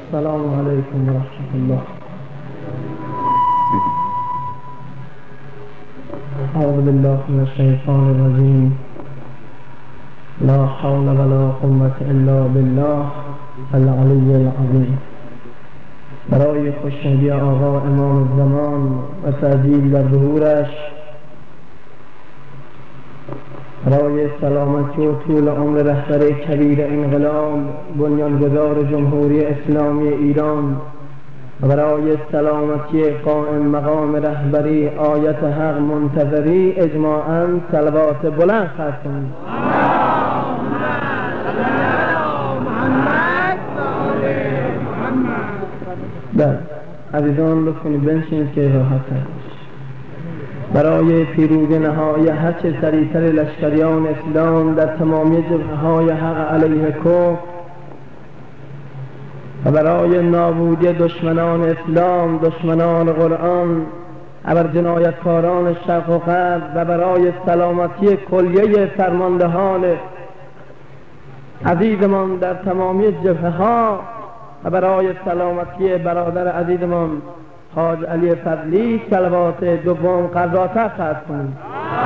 السلام علیکم و رحمت الله. اعوذ بالله من الشیطان الرجیم. لا حول ولا قوة الا بالله العلی العظیم. برای خوشنودی آقا امام زمان و تعجیل در ظهورش، برای سلامتی و طول عمر رهبر کبیر انقلاب بنیانگذار جمهوری اسلامی ایران و برای سلامتی قائم مقام رهبری آیت حق منتظری اجماعاً صلوات بلند خواهد کنید. بله عزیزان لطف کنید بنشینید که راحت هست. برای پیروزی نهایی هرچه سریعتر لشکریان اسلام در تمامی جبهه‌های حق علیه کفر و برای نابودی دشمنان اسلام، دشمنان قرآن، ابر جنایتکاران شرق و غرب و برای سلامتی کلیه فرماندهان عزیزمان در تمامی جبهه‌ها و برای سلامتی برادر عزیزمان حاج علی فضلی صلوات دوم قضاتر خواهد کنید.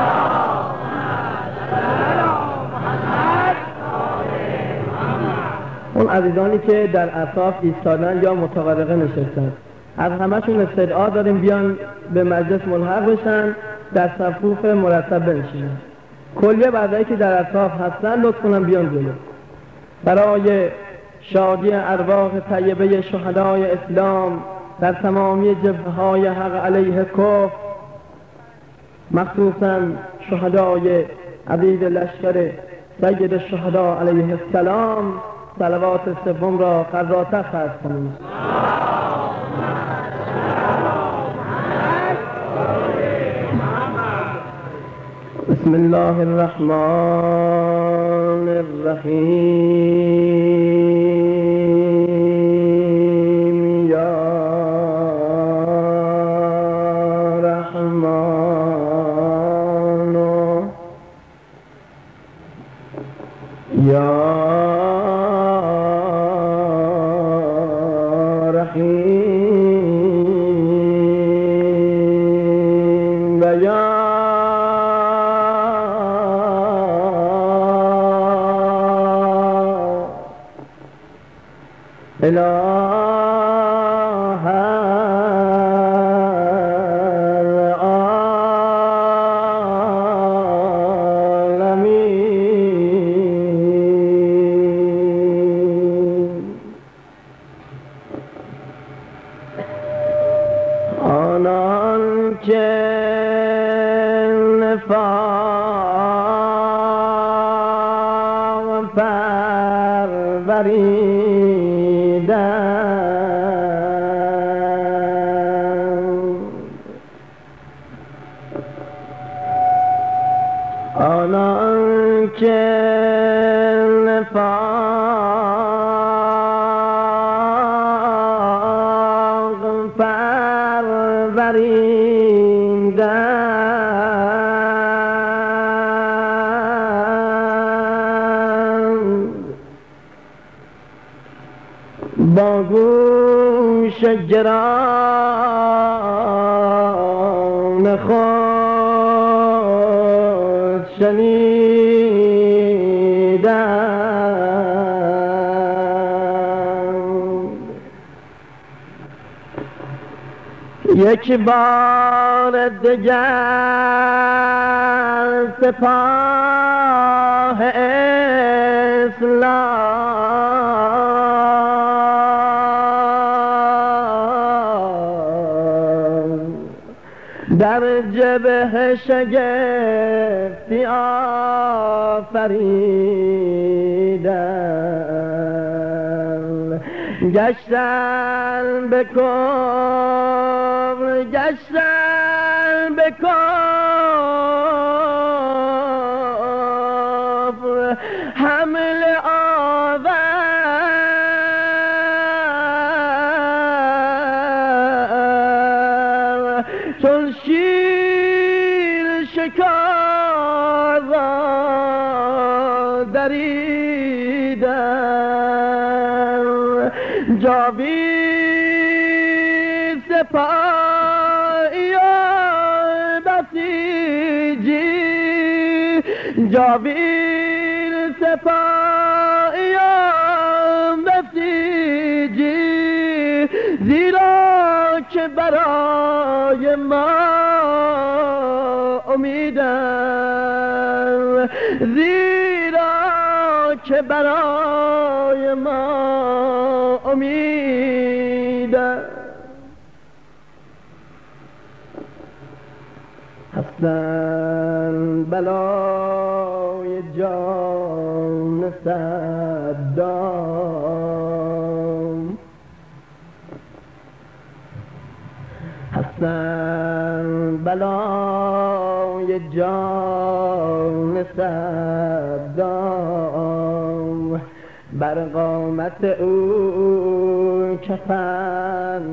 اون عزیزانی که در اطراف ایستادن یا متقرقه نشستن، از همه‌شون استدعا داریم بیان به مجلس ملحق بشن، در صفوف مرتب بنشینن. کلیه بعضایی که در اطراف هستن لطف کنن بیان جلو. برای شادی ارواح طیبه شهدای اسلام در تمامی جبهه‌های حق علیه کفر، مخصوصاً شهدای عزیز لشکر سید الشهدا علیه السلام، صلوات سوم را قضاتر خواهد کنید. بسم الله الرحمن الرحیم. یا رحمان یا رحیم و یا اله العالمین. آنان که نفاق پروریدند، آنان که نفاق پروریدند، با گوش گران خود شنیدند، یک بار دگر سپاه اسلام در جبهه شگفتی آفریدند، گشتن به کفر، گشتن به کفر حمله آور، چون شیر شکار را دریدن، جاوید سپاهی و بسیجی، جاوید سپاهی و بسیجی، زیرا که برای ما امیدم، زیرا که برای ما امیدم. هستن بلای جان صدام، هستن بلای جان صدام، بر قامت او کفن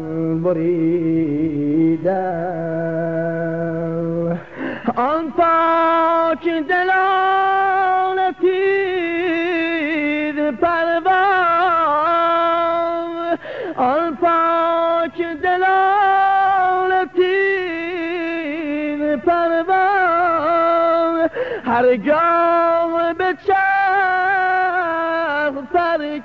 بریدم. آن پاک دلان تیز پرواز، آن پاک دلان تیز پرواز، هرگاه به چرخ سر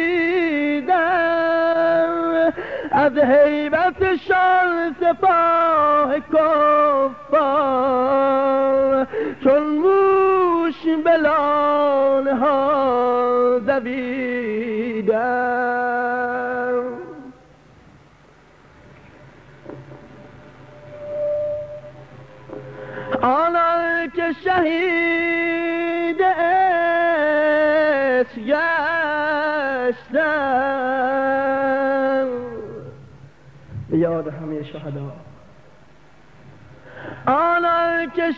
کشیدم، از هیبتشان سپاه کفار چون موش به لانه ها دویدم. آنان که شهید عشق گشتن، به یاد همه شهدا، آنان که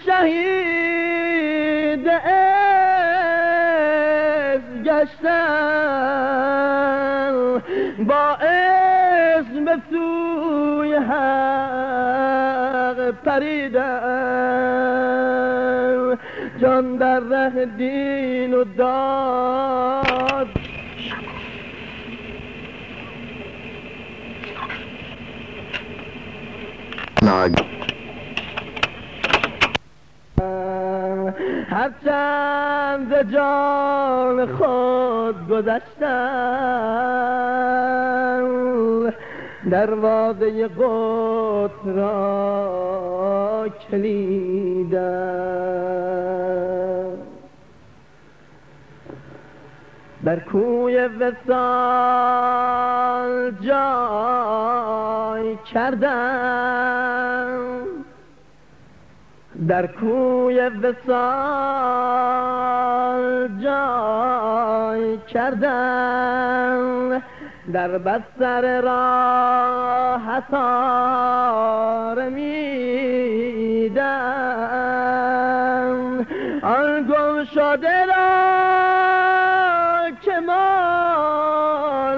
شهید عشق گشتن، با اسم به سوی حق پریدن، جان در ره دین و داد هرچند ز جان خود گذشتم، دروازه قدس را کلیدم. در کوی وصال جای کردم، در کوی وصال جای کردم، در بستر راحت آرمیدم. آن گم شده را که ما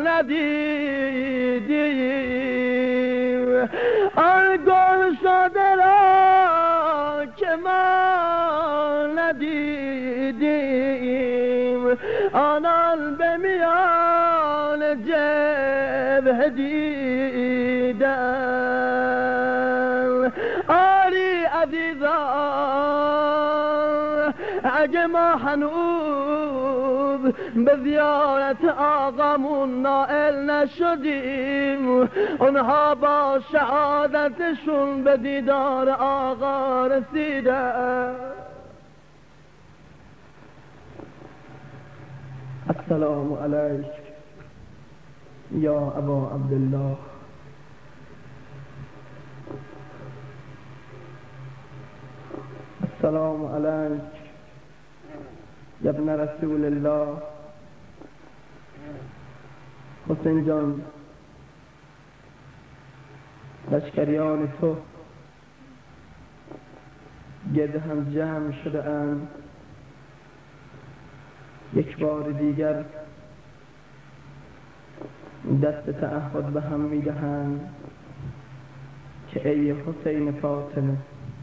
ندیدیم، آن گم شده را که ما ندیدیم، آنان به میان جبهه دیدم. آری عزیزان، اگه ما هنوز به زیارت آقامون نائل نشدیم، اونها با شهادتشون به دیدار آقا رسیدن. السلام علیک یا ابا عبدالله. السلام علیک یا ابن رسول الله. حسین جان، لشکریان تو گرد هم جمع شده اند، یک بار دیگر دست تعهد به هم میدهند که ای حسین فاطمه،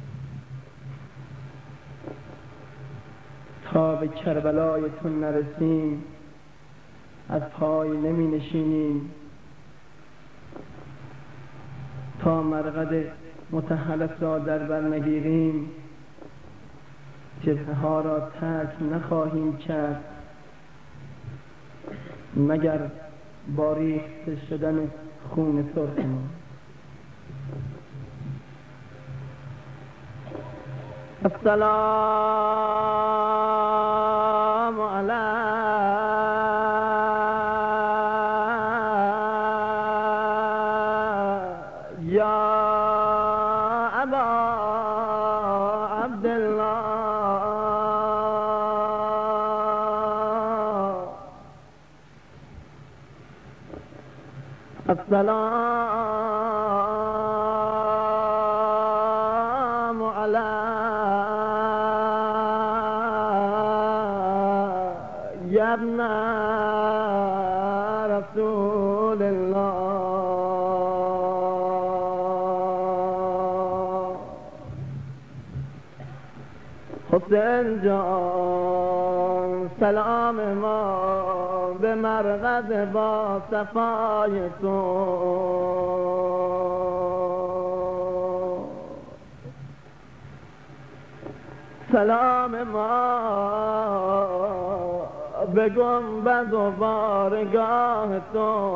تا به کربلای تو نرسیم از پای نمی نشینیم تا مرقد متحلت را در بر نگیریم، جبهه ها را ترک نخواهیم کرد مگر با ریخته شدن خون سرخ ما. السلام علیک یا ابا عبدالله، السلام علیک یا ابن رسول الله. حسین جان سلام ما به مرقد با صفای تو، سلام ما به گنبد و بارگاه تو،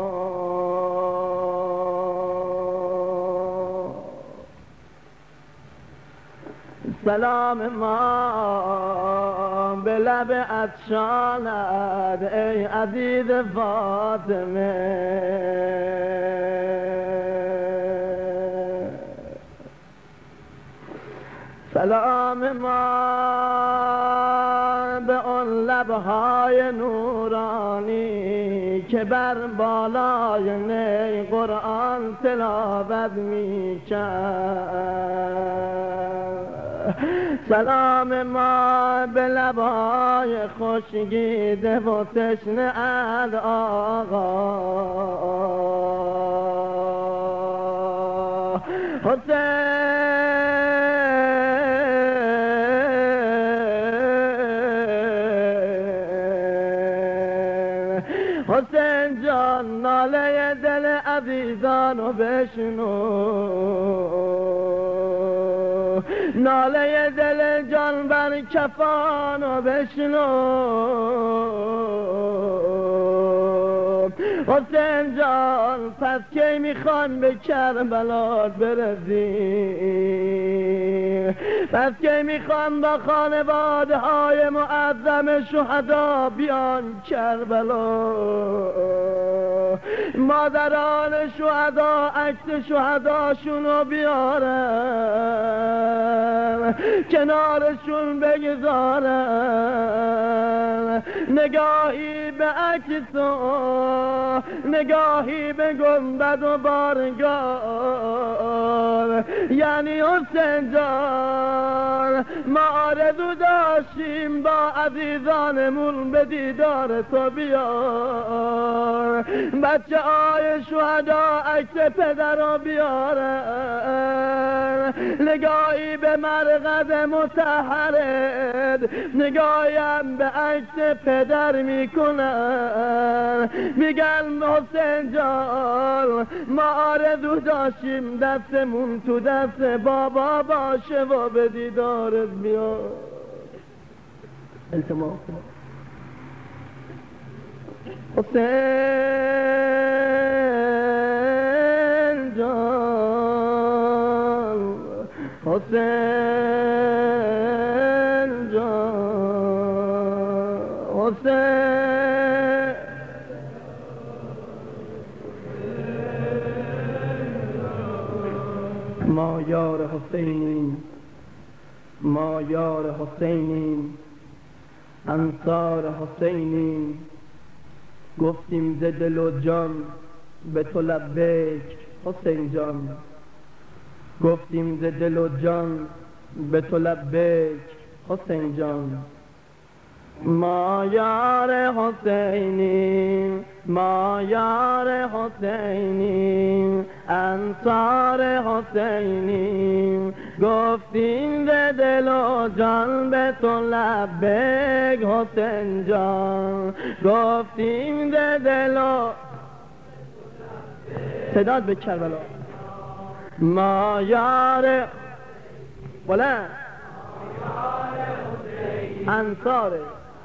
سلام ما به لب عطشانت ای عزیز فاطمه، سلام ما به اون لبهای نورانی که بر بالای نی قرآن تلاوت می‌کرد، سلام ما به لبهای خشکیده و تشنه از آقا حسین. حسین جان ناله دل عزیزانو بشنو، ناله دل جان بر کفانو بشنو، حسین جان پس کی میخوان به کربلا برسی، پس کی میخوان با خانواده های معظم شهدا بیان کربلا، مادران شهدا عکس شهداشونو بیارن کنارشون بگذارن، نگاهی به عکس و نگاهی به گنبد و بارگاه. یعنی حسین جان ما آرزو داشتیم با عزیزانمون به دیدار تو بیار، بچه های شهدا عکس پدر رو بیارن، نگاهی به مرقد مطهرت، نگاهیم به عکس پدر میکنن، میگن حسین جان ما آرزو داشتیم دستمون تو دست بابا باشه و به دیدارت بیار. التماس حسین جان، حسین جان، حسین ما یار حسینیم، ما یار حسینیم، انصار حسینیم، گفتیم ز دل و جان به تو لبیک حسین جان، گفتیم ز دل و جان به تو لبیک حسین جان. ما یار حسینیم، ما یار حسینیم، انصار حسینیم، گفتیم ز دل و جان به تو لبیک حسین جان، گفتیم ز دل و صدات به کربلا ما یار بلند انصاره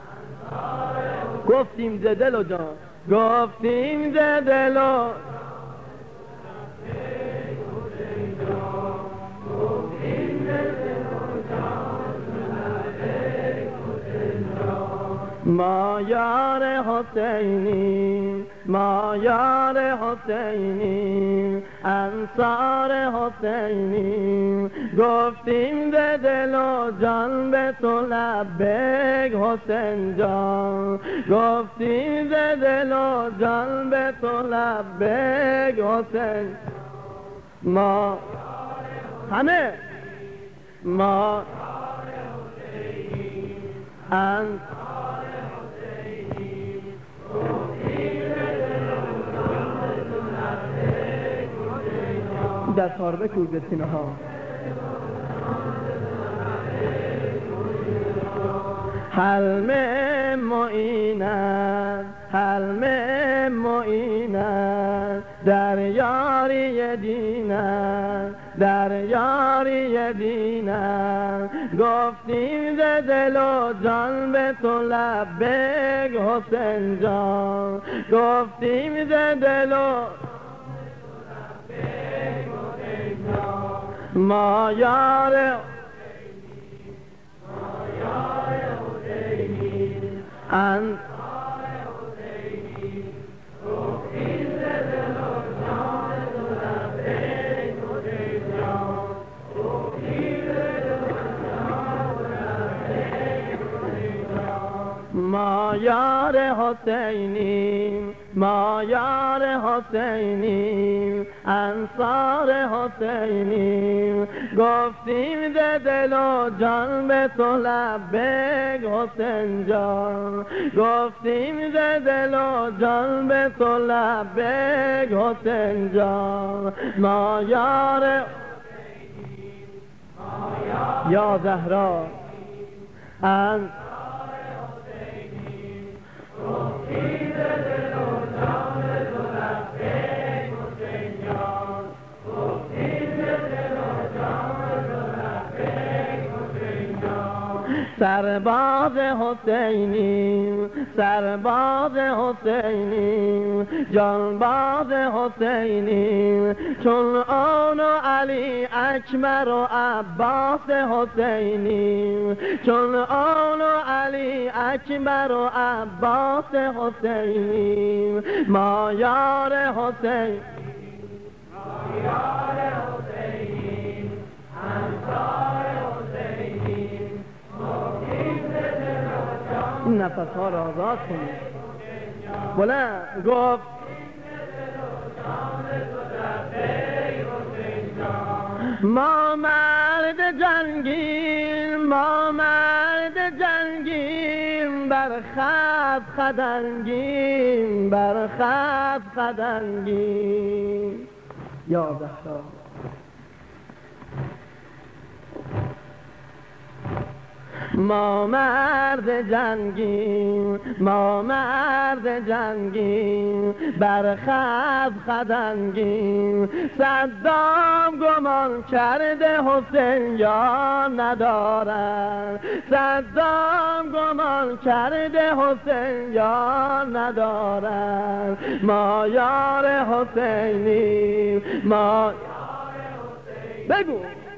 گفتیم ز دل و جان گفتیم ز دل و ما یار حسینی ما یار حسینی انصار حسینی گفتیم ز دل و جان به تو لبیک حسین جان گفتیم ز دل و جان به تو لبیک حسین ما همه ما دستار بکوی به سینه ها حلم معینت حلم معینت در یاری دینت در یاری دینت گفتیم ز دل و جان به تو لبیک حسین جان گفتیم ز دل و ما یار ما یار حسینی ما یار حسینی انصار حسینی گفتیم ز دل و جان به تو لبیک حسین جان گفتیم ز دل و جان به تو لبیک حسین جان ما یار یا زهرا سرباز حسینی سرباز حسینی جانباز حسینی چون آن و علی اکبر و عباس حسینی چون آن و علی اکبر و عباس حسینی ما یار حسین ما یار حسینی انصار این نفس ها را آزاد کنید بلند گفت ما مرد جنگیم ما مرد جنگیم بر خط خدنگیم بر خط خدنگیم یا زهرا ما مرد جنگیم ما مرد جنگیم بر خط خدنگیم صدام گمان کرده حسین یار ندارد صدام گمان کرده حسین یار ندارد ما یار حسینی ما بگو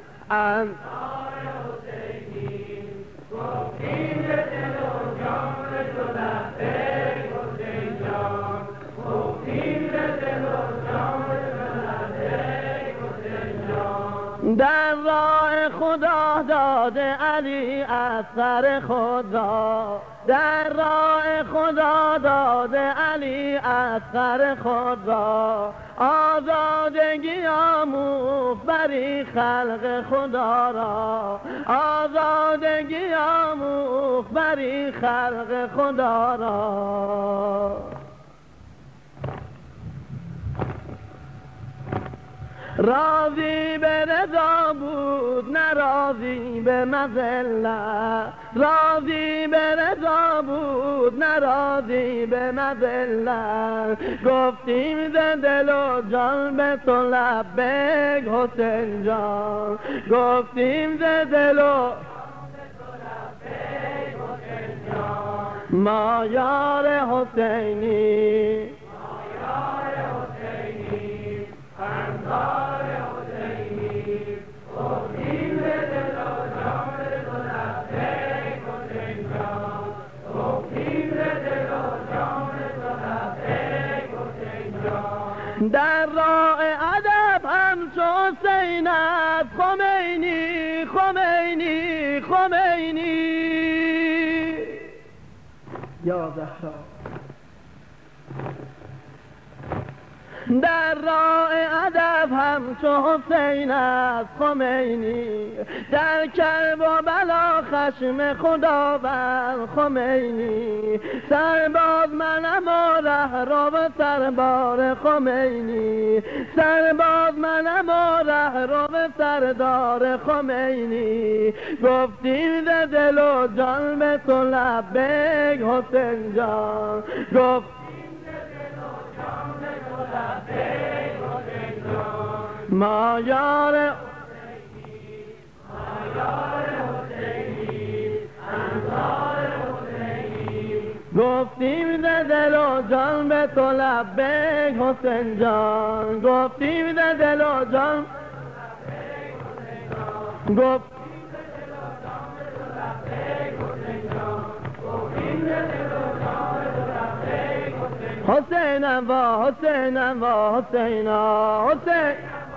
در راه خدا داده علی اثر خدا در راه خدا داده علی اثر خدا آزادگی آموخت بری خلق خدا را آزادگی آموخت بری خلق خدا را راضی به رضا بود ناراضی به مذلت راضی به رضا بود نراضی به مذلت، گفتیم ز دل و جان به تو لبیک حسین جان، گفتیم ز دل و ما یار حسینی، انصار حسینی، گفتیم ز دل و جان به تو لبیک حسین جان، گفتیم ز دل و جان به تو لبیک حسین جان. در راه ادب همچو حسین است خمینی خمینی خمینی یا زهرا. در راه ادب همچو حسین است خمینی، در کرب و بلا خشم خدا بر خمینی، سرباز منم و رهرو سربار خمینی، سرباز منم و رهرو سردار خمینی، گفتیم ز دل و جان به تو لبیک حسین جان، گفت ما یار حسینی، ما یار حسینی، انصار حسینی، گفتیم ز دل و جان به تو لبیک حسین جان، گفتیم ز دل و جان گفت حسینم و حسینم و حسینا، حسین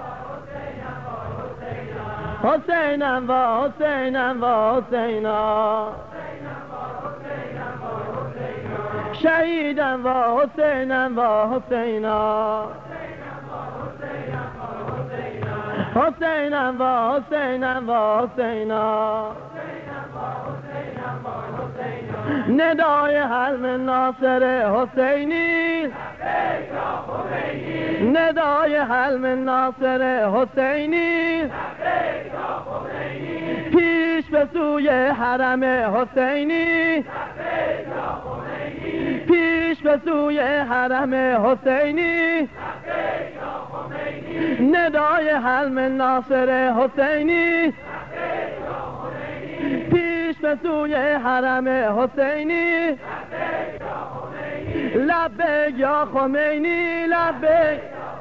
حسینم و حسینم و حسینا، شهیدم و حسینم و حسینا، حسینم و حسینم و حسینا، ندای حلم ناصر حسینی، ندای حلم ناصر حسینی، پیش به سوی حرم حسینی، پیش به سوی حرم حسینی، ندای حلم ناصر حسینی، پیش به سوی حرم حسینی، لبیک یا خمینی، لبیک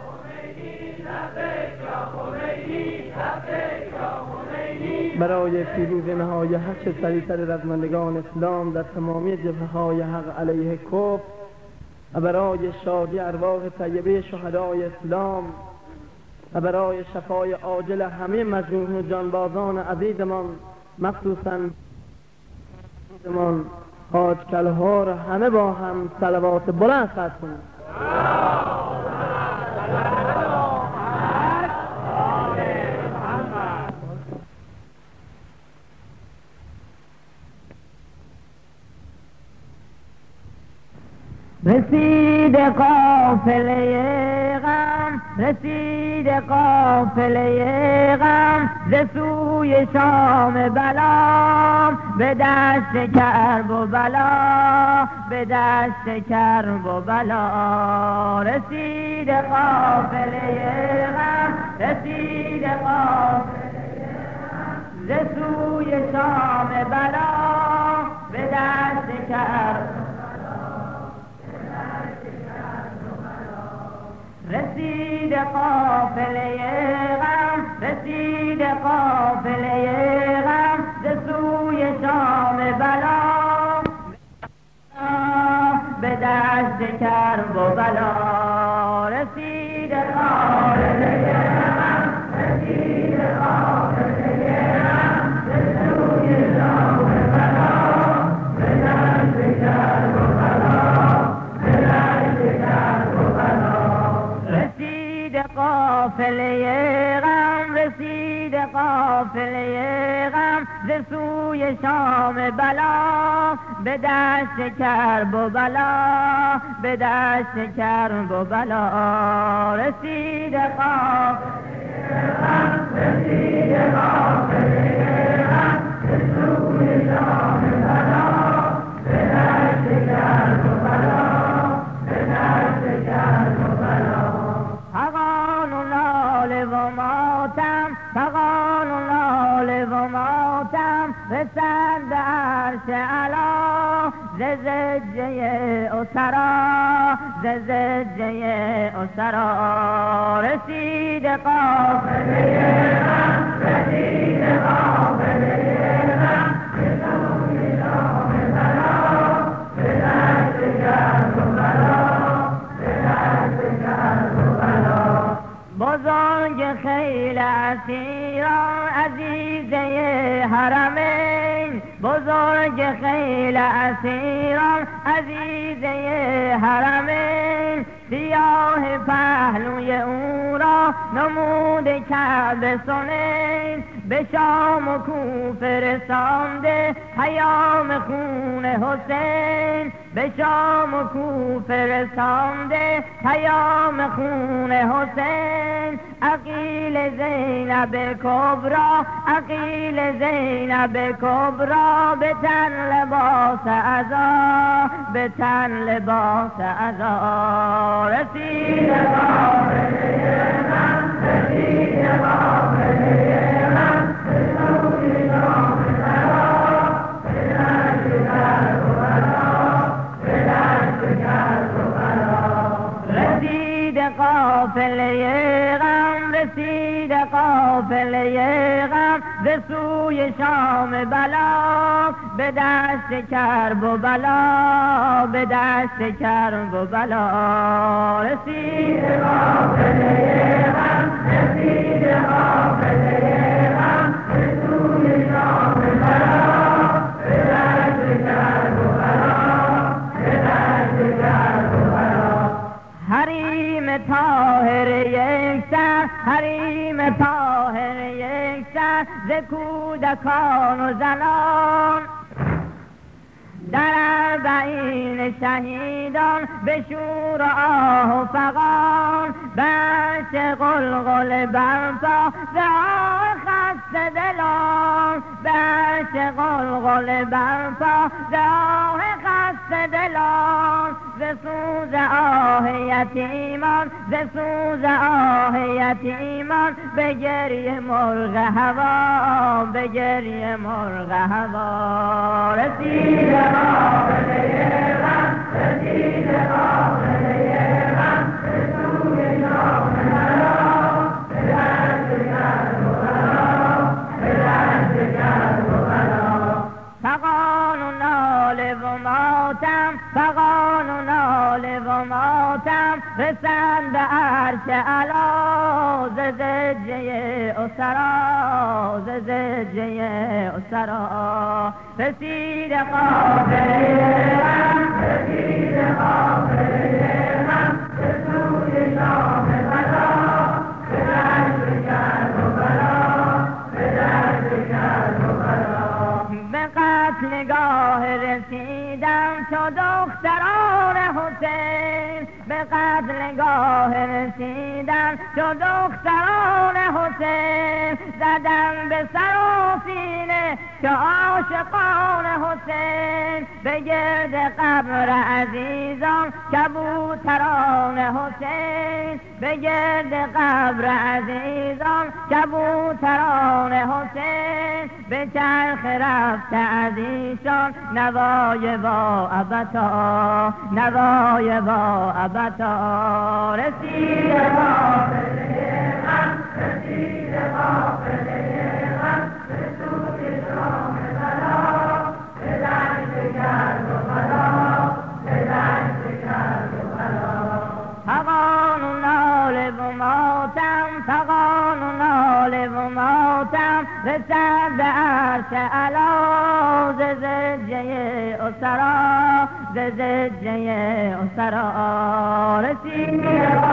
برای پیروز نهای هر چه سریعتر رزمندگان اسلام در تمامی جبهه‌های حق علیه کفر و برای شادی ارواح طیبه شهدای اسلام و برای شفای عاجل همه مجروح جانبازان عزیزمان، مخصوصاً حاج کلها را همه با هم صلوات بلند خواهد کنیم. رسید قافله غم، رسید قافله غم، ز سوی شام بلا، به دشت کرب و بلا، به دشت کرب و بلا، رسید قافله غم، رسید قافله غم، ز سوی شام بلا، به دشت کرب، رسید قافله غم، رسید قافله غم، ز سوی شام بلا، به دشت کرب و بلا، رسید قافله غم، رسید قافله غم، ز سوی شام بلا، به دشت کرب و بلا، به دشت کرب و بلا، رسید قافله غم، رسید قافله غم، ز سوی شام بلا، به دشت کرب و بلا، به دشت کرب و بلا، رسید قافله غم، رسید قافله غم، ز سوی شام رسد به عرش علا ز زجه اسرا ز زجه اسرا رسید قافله غم رسید قافله غم به سوی شام بلا به دست کرب و بلا به دست کرب و بلا بزرگ خیل اسیران عزیزه حرمین بزرگ خیل اسیران عزیزه حرمین سیاه پهلوی او را نمود کعبه سنین به شام و کوفه رسانده پیام خون حسین به شام و کوفه رسانده پیام خون حسین عقیل زینب کبرا عقیل زینب کبرا به تن لباس عزا به تن لباس عزا رسید قافله غم رسید قافله غم به سوی شام بلا به دست کرب و بلا به دست کرب و بلا رسید قافله غم رسید قافله غم به سوی شام بلا به دست کرب و بلا به دست کرب و بلا رسید قافله غم رسید قافله غم به سوی شام بلا به دست کرب و بلا به دست کرب و بلا حریم طاهر یک سر حریم طاهر یک سر ز کودکان و زنان در اربعین شهیدان به شور و آه و فغان بچه قلقل برپا ز آه خسته دلان بچه قلقل برپا ز آه خسته دلان ز سوز آه یتیمان ز سوز آه یتیمان به گریه مرغ هوا به گریه مرغ هوا رسید قافله غم رسید قافله غم به سوی شام بلا به دست کرب و بلا به دست کرب و بلا فغان و ناله و ماتم فغان و ناله و ماتم رسند به عرش علا ز زجه اسرا ز زجه اسرا رسید قافله غم رسید قافله غم به سوی شام بلا به دست کرب و بلا به دست کرب و بلا به قتلگاه رسیدم چو دختران حسین به قتلگاه رسیدم چو دختران حسین زدم به سر و سینه چو عاشقان حسین به گرد قبر عزیزان کبوتران حسین به گرد قبر عزیزان کبوتران حسین به چرخ رفته از ایشان نوای با ابتا نوای با ابتا رسید قافله غم رسید قافله غم به سوی شام بلا به دست کرب و بلا به دست کرب و بلا فغان و ناله و ماتم فغان و ناله و ماتم رسد به عرش علا ز زجه اسرا ز زجه اسرا رسید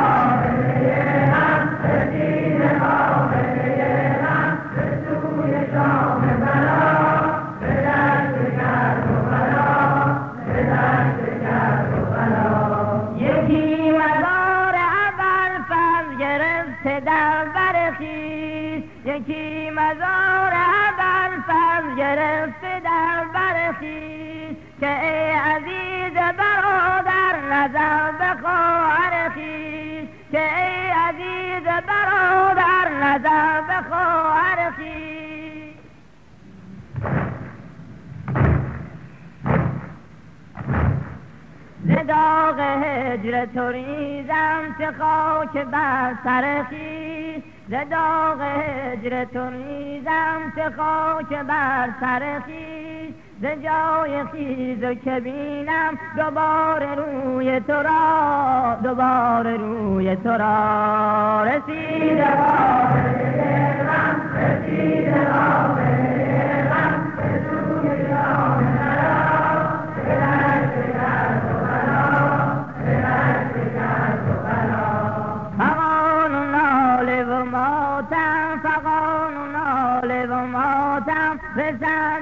قافله غم رسید قافله غم به سوی شام بلا به دست کرب و بلا به دست کرب و بلا یکی مزار اول فرض گرفته در بر خویش یکی مزار اول فرض گرفته در بر خویش که ای عزیز برادر نظر به خواهر خویش که ای عزیز برادر نظر به خواهر خویش هجر تو ریزم چه خاک بر سر خویش، ز داغ هجر تو ریزم چه خاک بر سر خویش، ز جای خیز که بینم دوباره روی تو را، دوباره روی تو را. رسیده غم رسیده غم به سوی جان مرا، به دست کرد و بلا، به دست کرد و بلا. فغان و ناله و ماتم، فغان و ناله و ماتم، رسد